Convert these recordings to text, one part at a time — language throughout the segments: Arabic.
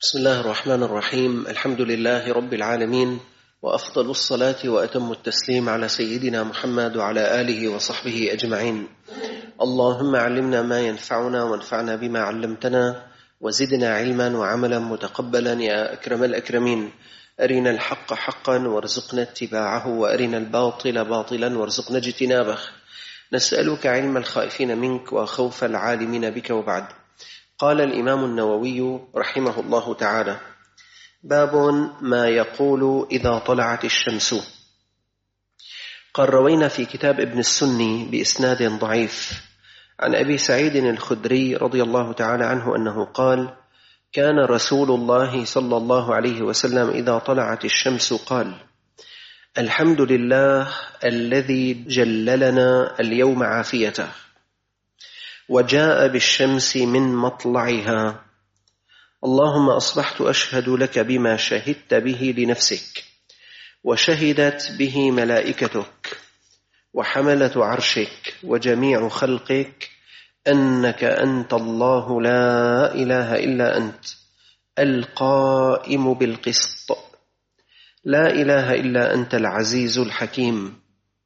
بسم الله الرحمن الرحيم. الحمد لله رب العالمين، وأفضل الصلاة وأتم التسليم على سيدنا محمد وعلى آله وصحبه أجمعين. اللهم علمنا ما ينفعنا وانفعنا بما علمتنا وزدنا علما وعملا متقبلا يا أكرم الأكرمين. أرنا الحق حقا وارزقنا اتباعه، وأرنا الباطل باطلا وارزقنا اجتنابه. نسألك علم الخائفين منك وخوف العالمين بك، وبعد. قال الإمام النووي رحمه الله تعالى: باب ما يقول إذا طلعت الشمس. قال: روينا في كتاب ابن السني بإسناد ضعيف عن أبي سعيد الخدري رضي الله تعالى عنه أنه قال: كان رسول الله صلى الله عليه وسلم إذا طلعت الشمس قال: الحمد لله الذي جللنا اليوم عافيته، وجاء بالشمس من مطلعها. اللهم أصبحت أشهد لك بما شهدت به لنفسك، وشهدت به ملائكتك وحملة عرشك وجميع خلقك، أنك أنت الله لا إله إلا أنت، القائم بالقسط، لا إله إلا أنت العزيز الحكيم.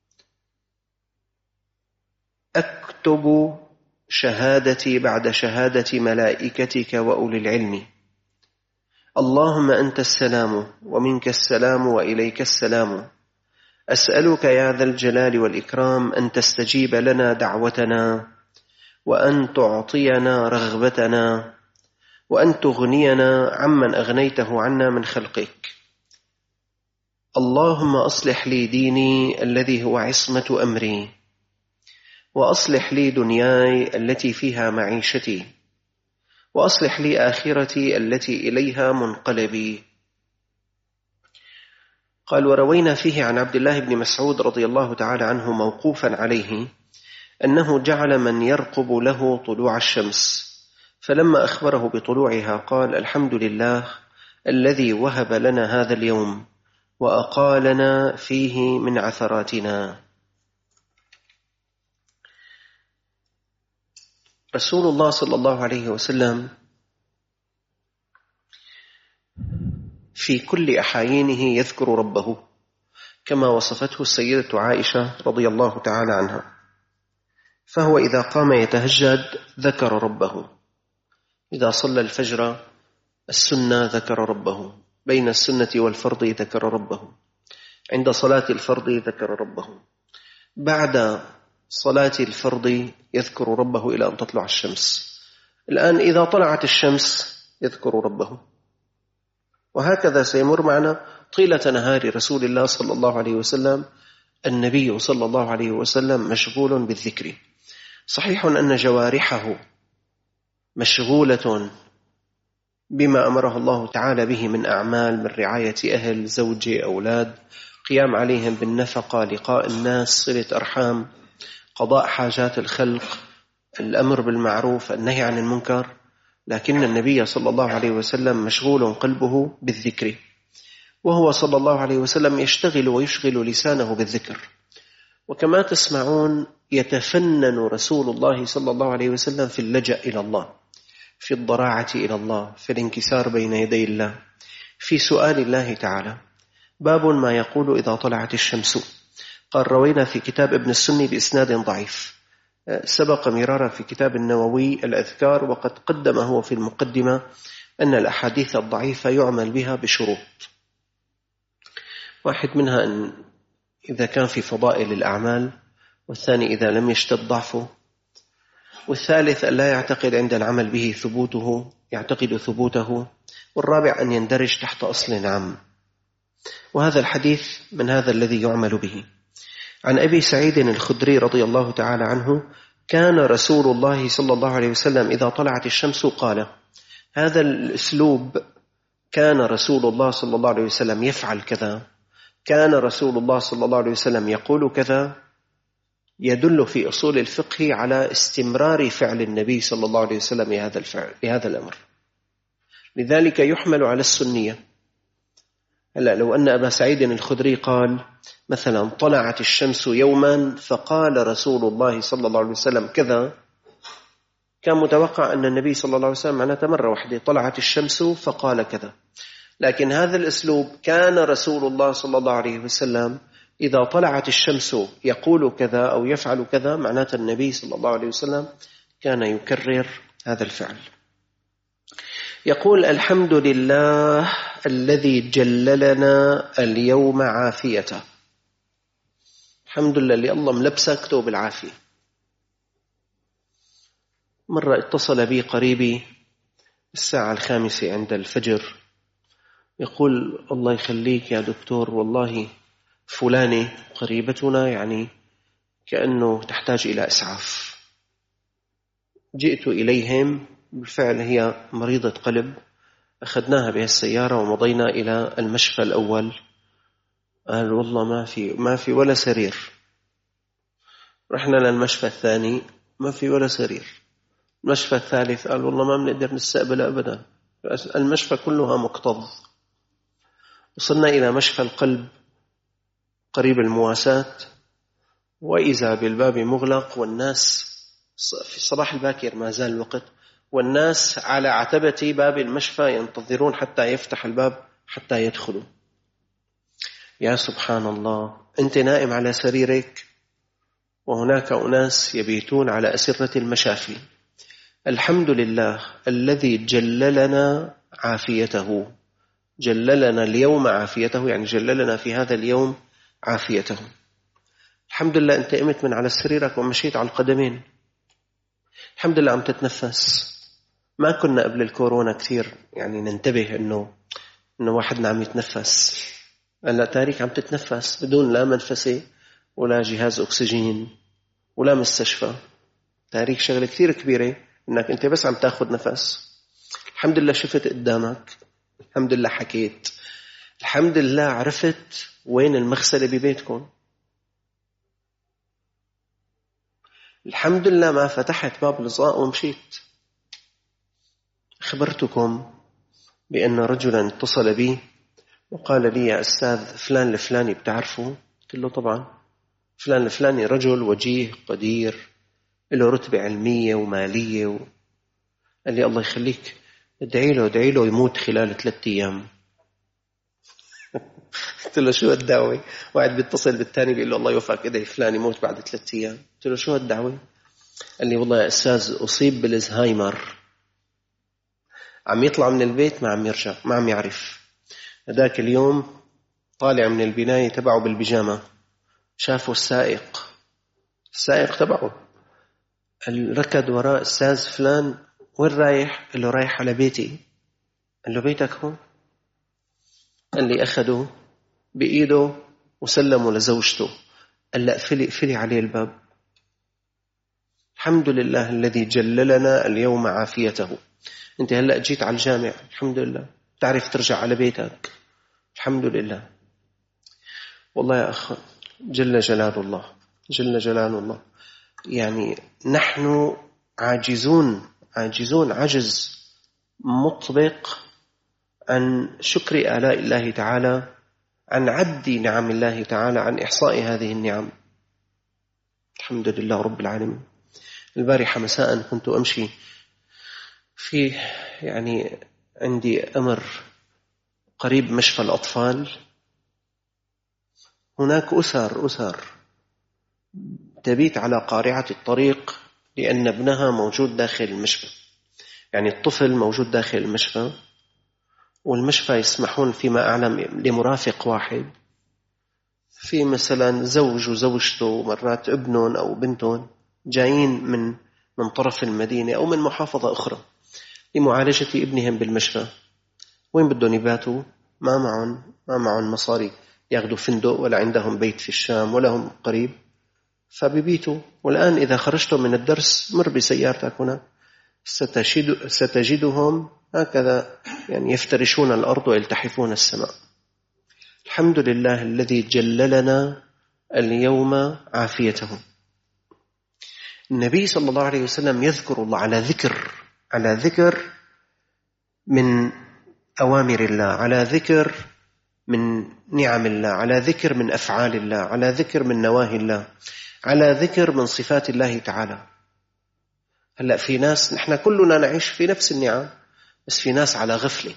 أكتب شهادتي بعد شهادة ملائكتك وأولي العلم. اللهم أنت السلام ومنك السلام وإليك السلام. أسألك يا ذا الجلال والإكرام أن تستجيب لنا دعوتنا، وأن تعطينا رغبتنا، وأن تغنينا عمن أغنيته عنا من خلقك. اللهم أصلح لي ديني الذي هو عصمة أمري، وأصلح لي دنياي التي فيها معيشتي، وأصلح لي آخرتي التي إليها منقلبي. قال: وروينا فيه عن عبد الله بن مسعود رضي الله تعالى عنه موقوفا عليه أنه جعل من يرقب له طلوع الشمس، فلما أخبره بطلوعها قال: الحمد لله الذي وهب لنا هذا اليوم وأقالنا فيه من عثراتنا. رسول الله صلى الله عليه وسلم في كل أحايينه يذكر ربه، كما وصفته السيدة عائشة رضي الله تعالى عنها. فهو إذا قام يتهجد ذكر ربه، إذا صلى الفجر السنة ذكر ربه، بين السنة والفرض ذكر ربه، عند صلاة الفرض ذكر ربه، بعد صلاة الفرض يذكر ربه إلى أن تطلع الشمس. الآن إذا طلعت الشمس يذكر ربه، وهكذا سيمر معنا طيلة نهار رسول الله صلى الله عليه وسلم. النبي صلى الله عليه وسلم مشغول بالذكر. صحيح أن جوارحه مشغولة بما أمره الله تعالى به من أعمال، من رعاية أهل، زوج، أولاد، قيام عليهم بالنفقة، لقاء الناس، صلة أرحام، قضاء حاجات الخلق، الأمر بالمعروف، النهي عن المنكر. لكن النبي صلى الله عليه وسلم مشغول قلبه بالذكر، وهو صلى الله عليه وسلم يشتغل ويشغل لسانه بالذكر. وكما تسمعون يتفنن رسول الله صلى الله عليه وسلم في اللجأ إلى الله، في الضراعة إلى الله، في الانكسار بين يدي الله، في سؤال الله تعالى. باب ما يقول إذا طلعت الشمس. قال: روينا في كتاب ابن السني بإسناد ضعيف. سبق مرارا في كتاب النووي الأذكار، وقد قدم هو في المقدمة أن الأحاديث الضعيفة يعمل بها بشروط. واحد منها أن إذا كان في فضائل الأعمال، والثاني إذا لم يشتد ضعفه، والثالث أن لا يعتقد عند العمل به ثبوته، يعتقد ثبوته، والرابع أن يندرج تحت أصل عام. وهذا الحديث من هذا الذي يعمل به. عن أبي سعيد الخدري رضي الله تعالى عنه: كان رسول الله صلى الله عليه وسلم إذا طلعت الشمس قال. هذا الأسلوب، كان رسول الله صلى الله عليه وسلم يفعل كذا، كان رسول الله صلى الله عليه وسلم يقول كذا، يدل في أصول الفقه على استمرار فعل النبي صلى الله عليه وسلم لهذا الأمر. لذلك يحمل على السنية. هلا لو أن أبا سعيد الخدري قال مثلا: طلعت الشمس يوما فقال رسول الله صلى الله عليه وسلم كذا، كان متوقع أن النبي صلى الله عليه وسلم معناته مرة واحدة طلعت الشمس فقال كذا، لكن هذا الأسلوب كان رسول الله صلى الله عليه وسلم إذا طلعت الشمس يقول كذا أو يفعل كذا، معناته النبي صلى الله عليه وسلم كان يكرر هذا الفعل. يقول: الحمد لله الذي جللنا اليوم عافيته. الحمد لله اللي الله ملبسك ثوب العافية. مرة اتصل بي قريبي الساعة 5 عند الفجر، يقول: الله يخليك يا دكتور، والله فلانة قريبتنا يعني كأنه تحتاج إلى إسعاف. جئت إليهم، بالفعل هي مريضة قلب، أخذناها بهالسيارة ومضينا إلى المشفى الأول. قال: والله ما في ولا سرير. رحنا للمشفى الثاني، ما في ولا سرير. المشفى الثالث قال: والله ما بنقدر نستقبل أبدا، المشفى كلها مكتظ. وصلنا إلى مشفى القلب قريب المواساة، وإذا بالباب مغلق، والناس في صباح الباكر ما زال الوقت، والناس على عتبة باب المشفى ينتظرون حتى يفتح الباب حتى يدخلوا. يا سبحان الله، أنت نائم على سريرك وهناك أناس يبيتون على أسرة المشافي. الحمد لله الذي جللنا عافيته، جللنا اليوم عافيته، يعني جللنا في هذا اليوم عافيته. الحمد لله أنت قمت من على سريرك ومشيت على القدمين، الحمد لله عم تتنفس. ما كنا قبل الكورونا كثير يعني ننتبه إنه واحدنا عم يتنفس. هلا تاريخ عم تتنفس بدون لا منفسة ولا جهاز أكسجين ولا مستشفى. تاريخ شغلة كثير كبيرة إنك أنت بس عم تاخذ نفس. الحمد لله شفت قدامك، الحمد لله حكيت، الحمد لله عرفت وين المغسلة ببيتكم، الحمد لله ما فتحت باب الغطاء ومشيت. أخبرتكم بأن رجلا اتصل بي وقال لي: يا أستاذ فلان الفلاني بتعرفه؟ قلت له: طبعا. فلان الفلاني رجل وجيه قدير، له رتبة علمية ومالية قال لي: الله يخليك ادعي له يموت خلال 3 أيام. قلت له: شو الدعوة؟ واحد بيتصل بالثاني بيقول له: الله يوفقك ادعي فلان يموت بعد 3 أيام. قلت له: شو الدعوة؟ قال لي: والله يا أستاذ أصيب بالزهايمر، عم يطلع من البيت ما عم يرجع، ما عم يعرف. هذاك اليوم طالع من البناية تبعه بالبيجامة، شافه السائق تبعه، ركض وراء: أستاذ فلان وين رايح؟ قال له: رايح على بيتي. قال له: بيتك هون؟ قال لي: أخده بإيده وسلمه لزوجته، قال لا فلي عليه الباب. الحمد لله الذي جللنا اليوم عافيته. انت هلأ جيت على الجامع، الحمد لله تعرف ترجع على بيتك، الحمد لله. والله يا أخ، جل جلال الله، يعني نحن عاجزون عجز مطبق عن شكر آلاء الله تعالى، عن عد نعم الله تعالى، عن إحصاء هذه النعم. الحمد لله رب العالمين. البارحة مساء كنت أمشي في يعني عندي أمر قريب مشفى الأطفال، هناك أسر تبيت على قارعة الطريق لأن ابنها موجود داخل المشفى، يعني الطفل موجود داخل المشفى، والمشفى يسمحون فيما أعلم لمرافق واحد، في مثلا زوج وزوجته، مرات ابنهم أو بنتهم جايين من طرف المدينة أو من محافظة أخرى لمعالجة ابنهم بالمشفى. وين بدهم يباتوا؟ ما معهم مصاري ياخذوا فندق، ولا عندهم بيت في الشام، ولا هم قريب، فبيبيتوا. والآن إذا خرجتم من الدرس مر بسيارتك هنا ستجدهم هكذا يعني يفترشون الأرض ويلتحفون السماء. الحمد لله الذي جللنا اليوم عافيته. النبي صلى الله عليه وسلم يذكر الله على ذكر من أوامر الله، على ذكر من نعم الله، على ذكر من أفعال الله، على ذكر من نواهي الله، على ذكر من صفات الله تعالى. هلأ في ناس، نحن كلنا نعيش في نفس النعم، بس في ناس على غفلة،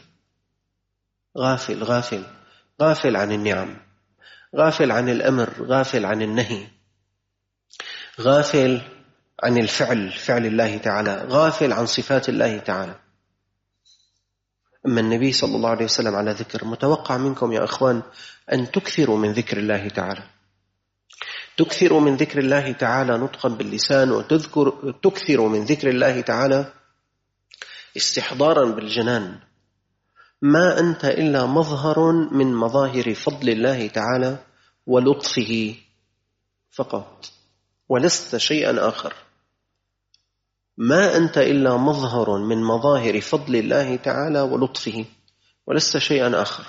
غافل عن النعم، غافل عن الأمر، غافل عن النهي، غافل عن فعل الله تعالى، غافل عن صفات الله تعالى. أما النبي صلى الله عليه وسلم على ذكر. متوقع منكم يا أخوان أن تكثروا من ذكر الله تعالى، تكثروا من ذكر الله تعالى نطقا باللسان، وتكثروا من ذكر الله تعالى استحضارا بالجنان. ما أنت إلا مظهر من مظاهر فضل الله تعالى ولطفه فقط، ولست شيئا آخر. ما أنت إلا مظهر من مظاهر فضل الله تعالى ولطفه، ولست شيئا آخر.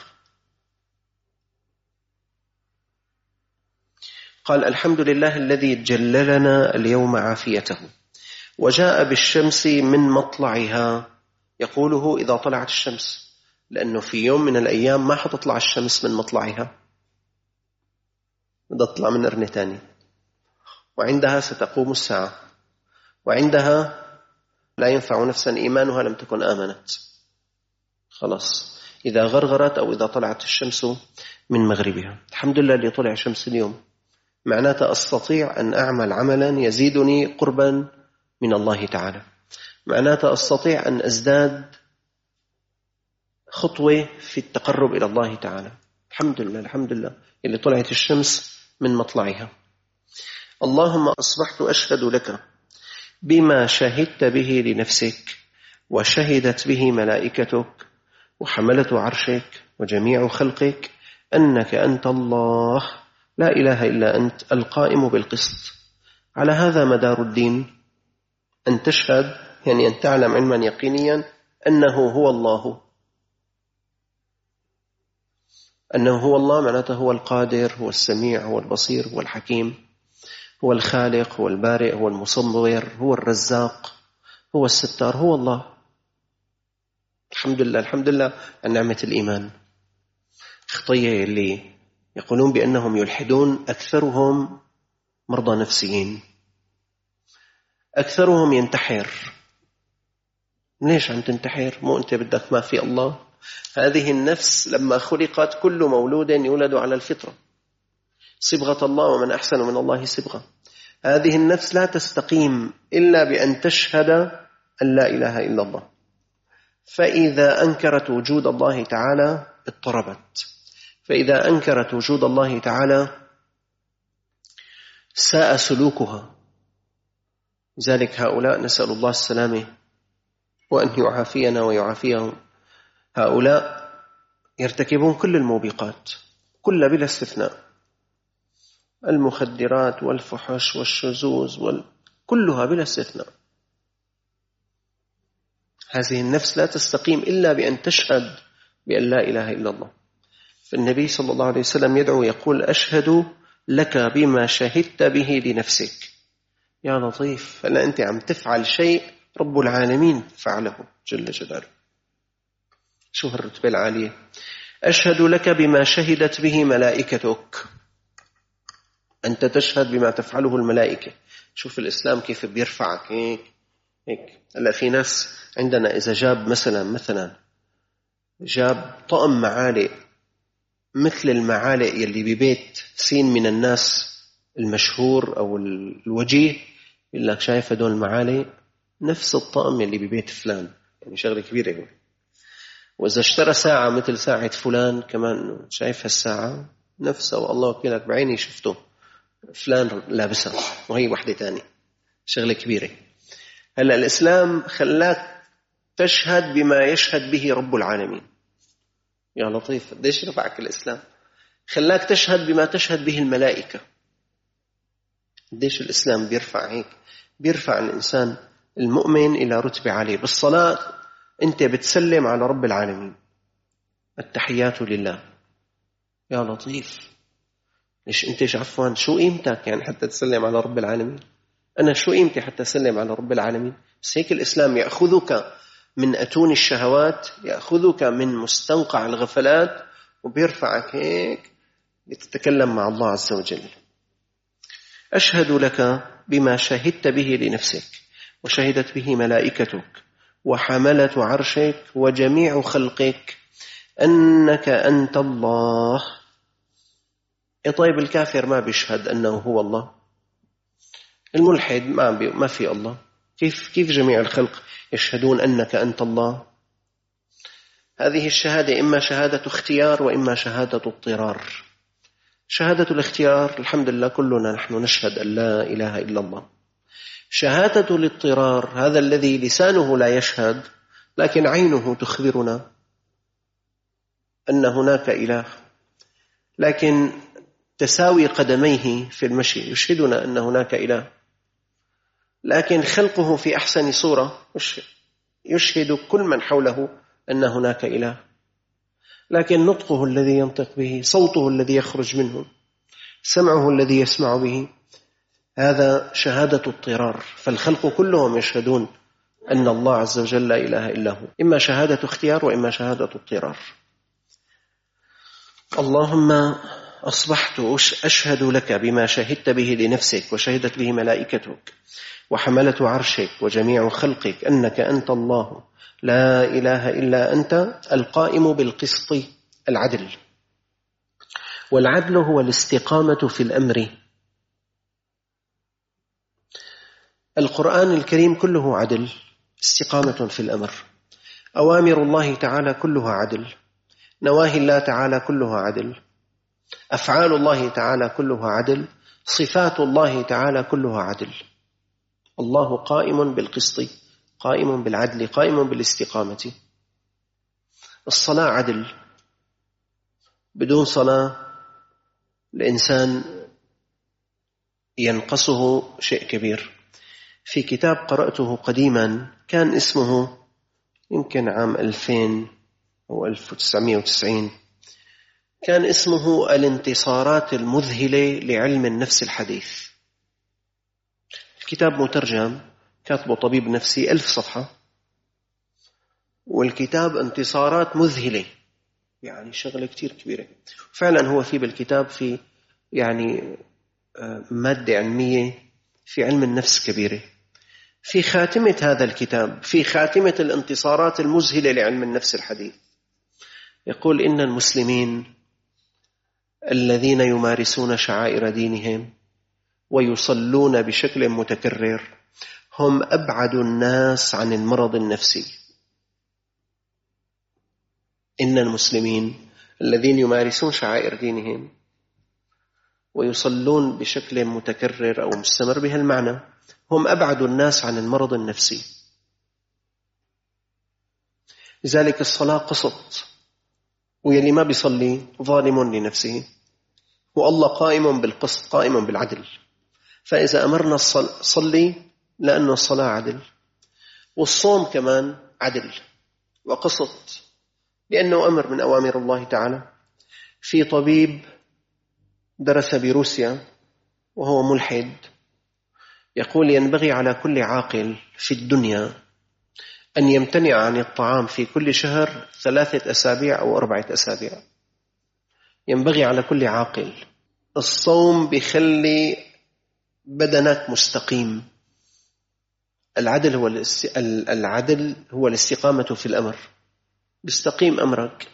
قال: الحمد لله الذي جللنا اليوم عافيته وجاء بالشمس من مطلعها. يقوله إذا طلعت الشمس، لأنه في يوم من الأيام ما حتطلع الشمس من مطلعها، بدها تطلع من قرن تاني، وعندها ستقوم الساعة، وعندها لا ينفع نفسا إيمانها لم تكن آمنت. خلاص، إذا غرغرت أو إذا طلعت الشمس من مغربها. الحمد لله اللي طلع الشمس اليوم، معناته أستطيع أن أعمل عملا يزيدني قربا من الله تعالى، معناته أستطيع أن أزداد خطوة في التقرب إلى الله تعالى. الحمد لله، الحمد لله اللي طلعت الشمس من مطلعها. اللهم أصبحت أشهد لك بما شهدت به لنفسك وشهدت به ملائكتك وحملة عرشك وجميع خلقك أنك أنت الله لا إله إلا أنت القائم بالقسط. على هذا مدار الدين، أن تشهد يعني أن تعلم علما يقينيا أنه هو الله، أنه هو الله معناته هو القادر، هو السميع، هو البصير، هو الحكيم، هو الخالق، هو البارئ، هو المصور، هو الرزاق، هو الستار، هو الله. الحمد لله، الحمد لله عن نعمة الإيمان. خطية اللي يقولون بأنهم يلحدون أكثرهم مرضى نفسيين، أكثرهم ينتحر. ليش عم تنتحر؟ مو أنت بدك ما في الله؟ هذه النفس لما خلقت كل مولود يولد على الفطرة، صبغة الله، ومن أحسن من الله صبغة. هذه النفس لا تستقيم إلا بأن تشهد أن لا إله إلا الله. فإذا أنكرت وجود الله تعالى اضطربت، فإذا أنكرت وجود الله تعالى ساء سلوكها. لذلك هؤلاء نسأل الله السلامة وأن يعافينا ويعافيهم. هؤلاء يرتكبون كل الموبقات، كل بلا استثناء، المخدرات والفحش والشذوذ كلها بلا استثناء. هذه النفس لا تستقيم إلا بأن تشهد بأن لا إله إلا الله. فالنبي صلى الله عليه وسلم يدعو يقول: أشهد لك بما شهدت به لنفسك. يا لطيف، هلا أنت عم تفعل شيء رب العالمين فعله جل جلاله. شو هالرتبة العالية؟ أشهد لك بما شهدت به ملائكتك. أنت تشهد بما تفعله الملائكة. شوف الإسلام كيف بيرفعك هيك. هلا في ناس عندنا إذا جاب مثلا جاب طقم معالق مثل المعالق يلي ببيت سين من الناس المشهور أو الوجيه، يقول لك شايف هدول المعالق نفس الطقم يلي ببيت فلان، يعني شغلة كبيرة يقول. وإذا اشترى ساعة مثل ساعة فلان كمان، شايف هالساعة نفسها، والله وكيلك بعيني شفته فلان لابسها وهي وحدة تانية، شغلة كبيرة. هلأ الإسلام خلاك تشهد بما يشهد به رب العالمين. يا لطيف، قديش رفعك الإسلام؟ خلاك تشهد بما تشهد به الملائكة. قديش الإسلام بيرفع هيك، بيرفع الإنسان المؤمن إلى رتبة عالية. بالصلاة أنت بتسلم على رب العالمين، التحيات لله. يا لطيف، ليش أنت عفوا شو قيمتك يعني حتى تسلم على رب العالمين؟ أنا شو قيمتي حتى أسلم على رب العالمين؟ بس هيك الإسلام يأخذك من أتون الشهوات، يأخذك من مستنقع الغفلات، وبيرفعك هيك لتتكلم مع الله عز وجل. أشهد لك بما شهدت به لنفسك وشهدت به ملائكتك وحملة عرشك وجميع خلقك أنك أنت الله. طيب الكافر ما بيشهد أنه هو الله، الملحد ما في الله، كيف جميع الخلق يشهدون أنك أنت الله؟ هذه الشهادة إما شهادة اختيار وإما شهادة اضطرار. شهادة الاختيار الحمد لله كلنا نحن نشهد أن لا إله إلا الله. شهادة الاضطرار هذا الذي لسانه لا يشهد لكن عينه تخبرنا أن هناك إله، لكن تساوي قدميه في المشي يشهدنا أن هناك إله، لكن خلقه في أحسن صورة يشهد كل من حوله أن هناك إله، لكن نطقه الذي ينطق به، صوته الذي يخرج منه، سمعه الذي يسمع به، هذا شهادة اضطرار. فالخلق كلهم يشهدون أن الله عز وجل لا إله إلا هو، إما شهادة اختيار وإما شهادة اضطرار. اللهم أصبحت أشهد لك بما شهدت به لنفسك وشهدت به ملائكتك وحملة عرشك وجميع خلقك أنك أنت الله لا إله إلا أنت القائم بالقسط العدل. والعدل هو الاستقامة في الأمر. القرآن الكريم كله عدل، استقامة في الأمر. أوامر الله تعالى كلها عدل، نواهي الله تعالى كلها عدل، أفعال الله تعالى كلها عدل، صفات الله تعالى كلها عدل. الله قائم بالقسط، قائم بالعدل، قائم بالاستقامة. الصلاة عدل، بدون صلاة الإنسان ينقصه شيء كبير. في كتاب قرأته قديما كان اسمه يمكن عام 2000 أو 1990، كان اسمه الانتصارات المذهلة لعلم النفس الحديث. الكتاب مترجم، كاتبه طبيب نفسي، 1000 صفحة، والكتاب انتصارات مذهلة، يعني شغلة كتير كبيرة. فعلا هو في بالكتاب في يعني مادة علمية في علم النفس كبيرة. في خاتمة هذا الكتاب، في خاتمة الانتصارات المذهلة لعلم النفس الحديث، يقول إن المسلمين الذين يمارسون شعائر دينهم ويصلون بشكل متكرر هم أبعد الناس عن المرض النفسي. إن المسلمين الذين يمارسون شعائر دينهم ويصلون بشكل متكرر أو مستمر بها المعنى هم أبعد الناس عن المرض النفسي. لذلك الصلاة قسط، ويلي ما بيصلي ظالم لنفسه، والله قائم بالقسط قائم بالعدل. فإذا أمرنا صلي لأنه الصلاة عدل، والصوم كمان عدل وقسط لأنه أمر من أوامر الله تعالى. في طبيب درس بروسيا وهو ملحد يقول ينبغي على كل عاقل في الدنيا أن يمتنع عن الطعام في كل شهر 3 أسابيع أو 4 أسابيع، ينبغي على كل عاقل. الصوم بيخلي بدنك مستقيم. العدل هو الاستقامة في الأمر، بيستقيم أمرك.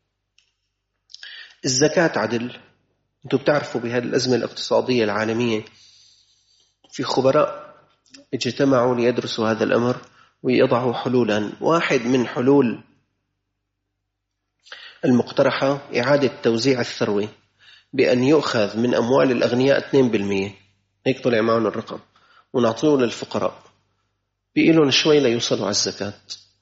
الزكاة عدل. أنتم بتعرفوا بهذه الأزمة الاقتصادية العالمية في خبراء اجتمعوا ليدرسوا هذا الأمر ويضعوا حلولا. واحد من حلول المقترحة إعادة توزيع الثروة بأن يؤخذ من أموال الأغنياء 2%، هيك طلع معهم الرقم، ونعطيه للفقراء، بيقولون شوي ليوصلوا على الزكاة.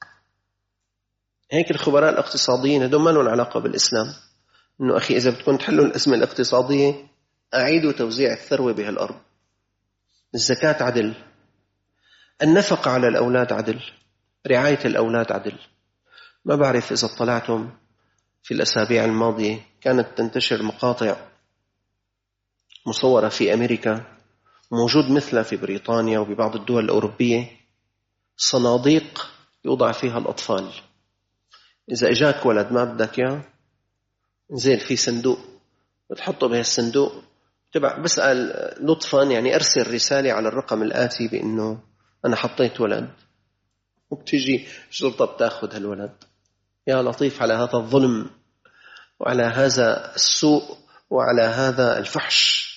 هيك الخبراء الاقتصاديين هذول ما لهم علاقة بالإسلام، إنه أخي إذا بدكم تحلوا الأزمة الاقتصادية أعيدوا توزيع الثروة بهالأرض. الزكاة عدل، النفقة على الأولاد عدل، رعاية الأولاد عدل. ما بعرف إذا اطلعتم في الأسابيع الماضية كانت تنتشر مقاطع مصورة في أمريكا، موجود مثلها في بريطانيا وببعض الدول الأوروبية، صناديق يوضع فيها الأطفال. إذا إجاك ولد ما بدك إياه نزل في صندوق بتحطه بهالصندوق، تبع بسأل لطفا يعني أرسل رسالة على الرقم الآتي بأنه أنا حطيت ولد، وبتجي شرطة بتاخذ هالولد. يا لطيف على هذا الظلم وعلى هذا السوء وعلى هذا الفحش.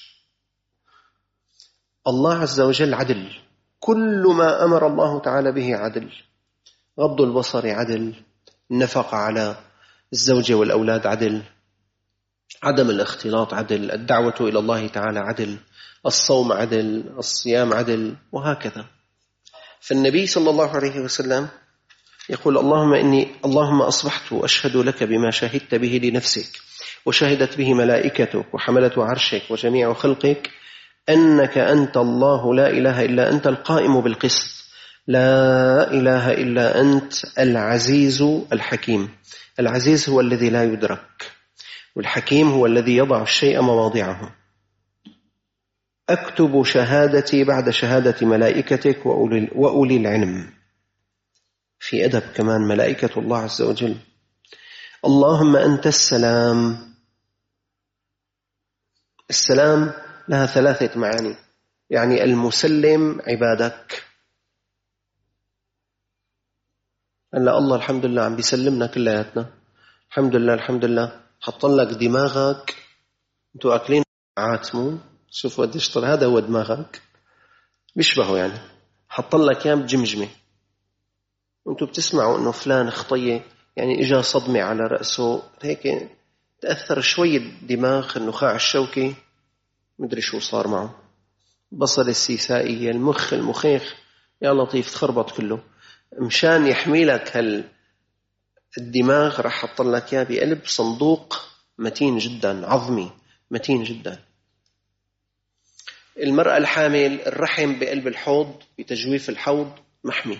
الله عز وجل عدل، كل ما أمر الله تعالى به عدل. غض البصر عدل، النفقة على الزوجة والأولاد عدل، عدم الاختلاط عدل، الدعوة إلى الله تعالى عدل، الصوم عدل، الصيام عدل، وهكذا. فالنبي صلى الله عليه وسلم يقول: اللهم أصبحت أشهد لك بما شهدت به لنفسك وشهدت به ملائكتك وحملة عرشك وجميع خلقك أنك أنت الله لا إله إلا أنت القائم بالقسط، لا إله إلا أنت العزيز الحكيم. العزيز هو الذي لا يدرك، والحكيم هو الذي يضع الشيء مواضعه. أكتب شهادتي بعد شهادة ملائكتك وأولي العلم. في أدب كمان ملائكة الله عز وجل. اللهم أنت السلام. السلام لها 3 معاني، يعني المسلم عبادك. هلا الله الحمد لله عم بيسلمنا كلياتنا، الحمد لله الحمد لله. حط لك دماغك، انتوا أكلين عاتمو، شوفوا قديش طلع، هذا هو دماغك بيشبهه، يعني حط لك اياه بجمجمه، وانتوا بتسمعوا انه فلان خطيه، يعني اجا صدمه على راسه هيك، تاثر شويه دماغ، النخاع الشوكي مدري شو صار معه، بصل السيسائيه، المخيخ يا لطيف تخربط كله. مشان يحمي لك الدماغ راح حط لك اياه بقلب صندوق متين جدا، عظمي متين جدا. المرأة الحامل الرحم بقلب الحوض، بتجويف الحوض محمي.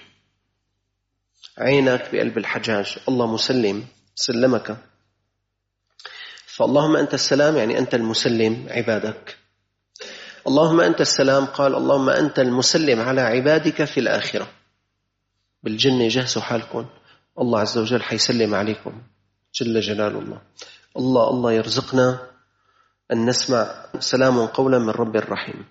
عينك بقلب الحجاج، الله مسلم سلمك. فاللهم أنت السلام يعني أنت المسلم عبادك. اللهم أنت السلام، قال اللهم أنت المسلم على عبادك في الآخرة. بالجنة جهزوا حالكم، الله عز وجل حيسلم عليكم جل جلال الله. الله يرزقنا أن نسمع سلام قولا من رب الرحيم.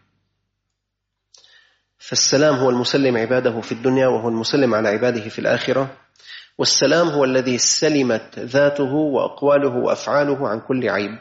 فالسلام هو المسلم عباده في الدنيا، وهو المسلم على عباده في الآخرة. والسلام هو الذي سلمت ذاته وأقواله وأفعاله عن كل عيب.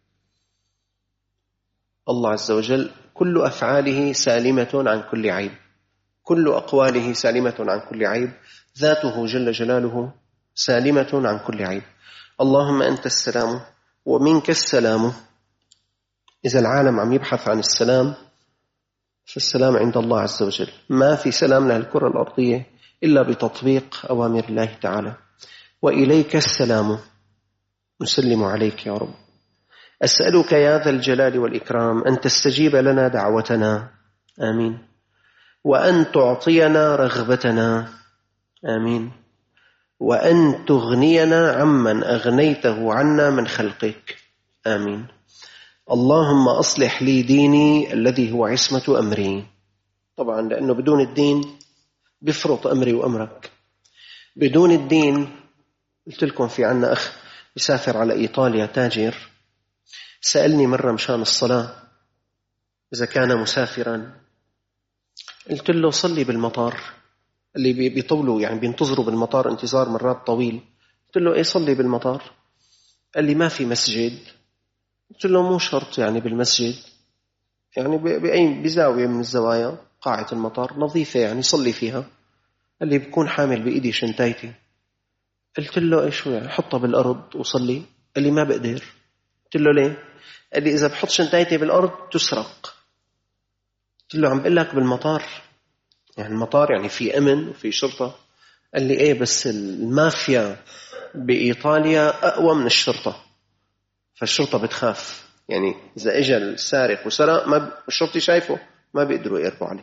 الله عز وجل كل أفعاله سالمة عن كل عيب، كل أقواله سالمة عن كل عيب، ذاته جل جلاله سالمة عن كل عيب. اللهم أنت السلام ومنك السلام. إذا العالم عم يبحث عن السلام، فالسلام عند الله عز وجل. ما في سلام للكرة الأرضية إلا بتطبيق أوامر الله تعالى. وإليك السلام، نسلم عليك يا رب. أسألك يا ذا الجلال والإكرام أن تستجيب لنا دعوتنا، آمين، وأن تعطينا رغبتنا، آمين، وأن تغنينا عمن أغنيته عنا من خلقك، آمين. اللهم أصلح لي ديني الذي هو عصمة أمري. طبعا لأنه بدون الدين بفرط أمري وأمرك. بدون الدين، قلت لكم في عنا أخ يسافر على إيطاليا، تاجر، سألني مرة مشان الصلاة إذا كان مسافرا. قلت له صلي بالمطار، اللي بيطولوا يعني بينتظروا بالمطار انتظار مرات طويل. قلت له إيه صلي بالمطار؟ قال لي ما في مسجد. قلت له مو شرط يعني بالمسجد، يعني بزاوية من الزوايا قاعة المطار نظيفة يعني صلي فيها. قال لي بكون حامل بإيدي شنتايتي. قلت له إيش يعني حطها بالأرض وصلي؟ قال لي ما بقدر. قلت له ليه؟ قال لي إذا بحط شنتايتي بالأرض تسرق. قلت له عم بقول لك بالمطار، يعني المطار يعني في أمن وفي شرطة. قال لي إيه بس المافيا بإيطاليا أقوى من الشرطة، فالشرطة بتخاف، يعني إذا إجا السارق وسرق ما الشرطي شايفه ما بيقدروا يقربوا عليه.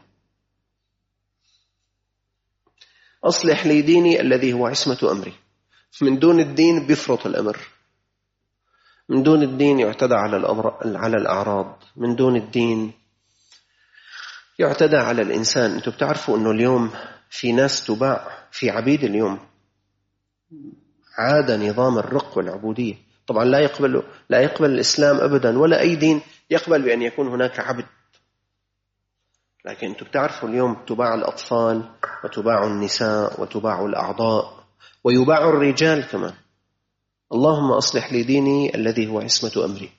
أصلح لي ديني الذي هو عصمة أمري. من دون الدين بيفرط الأمر، من دون الدين يعتدى على الأعراض، من دون الدين يعتدى على الإنسان. أنتم بتعرفوا أنه اليوم في ناس تباع، في عبيد اليوم. عاد نظام الرق والعبودية. طبعا لا يقبل الإسلام أبدا ولا أي دين يقبل بأن يكون هناك عبد. لكن أنتم بتعرفوا اليوم تباع الأطفال وتباع النساء وتباع الأعضاء ويباع الرجال كمان. اللهم أصلح لي ديني الذي هو عصمة أمري،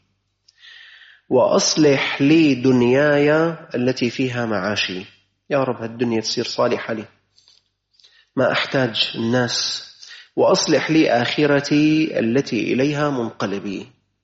وأصلح لي دنياي التي فيها معاشي. يا رب هالدنيا تصير صالحة لي، ما أحتاج الناس. وأصلح لي آخرتي التي إليها منقلبي.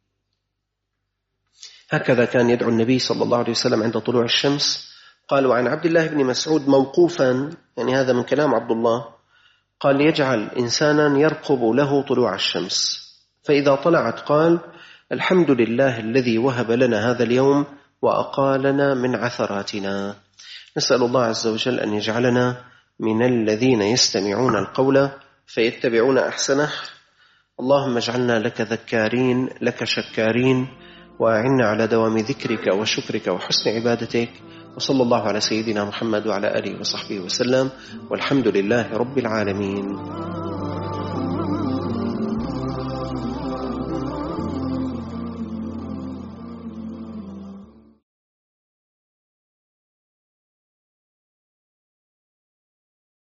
هكذا كان يدعو النبي صلى الله عليه وسلم عند طلوع الشمس. قال: وعن عبد الله بن مسعود موقوفا، يعني هذا من كلام عبد الله، قال: يجعل إنسانا يرقب له طلوع الشمس، فإذا طلعت قال: الحمد لله الذي وهب لنا هذا اليوم وأقالنا من عثراتنا. نسأل الله عز وجل أن يجعلنا من الذين يستمعون القول فيتبعون أحسنه. اللهم اجعلنا لك ذكارين لك شكارين، وأعنا على دوام ذكرك وشكرك وحسن عبادتك. وصلى الله على سيدنا محمد وعلى آله وصحبه وسلم، والحمد لله رب العالمين.